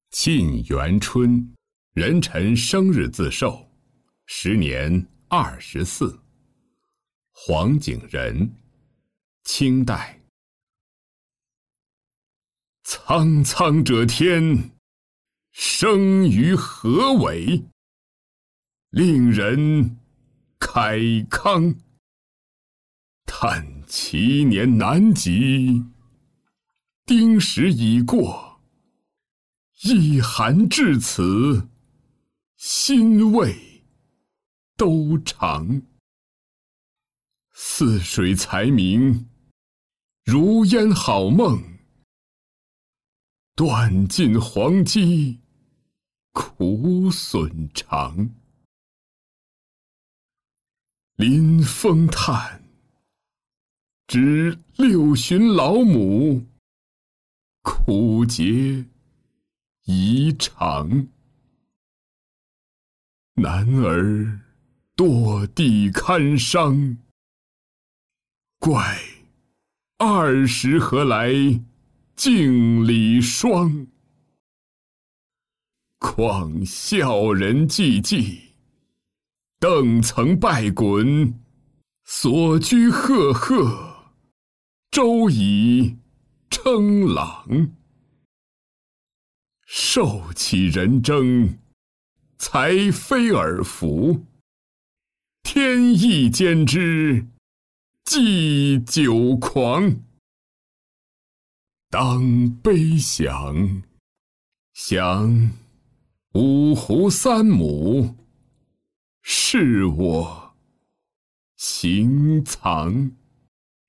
沁园春，壬辰生日自寿，时年24。黄景仁，清代。苍苍者天，生于何为？令人慨慷。叹其年南极，丁时已过，一寒至此，心未都长。似水才明，如烟好梦，断尽黄机，苦损长。临风叹，知六旬老母，苦节宜长。男儿堕地堪伤，怪20何来镜里霜。况孝人寂寂，登层拜衮，所居赫赫，周以称郎。寿起人争，才非尔服，天意兼之，祭酒狂。当悲想，想五湖三亩，是我行藏。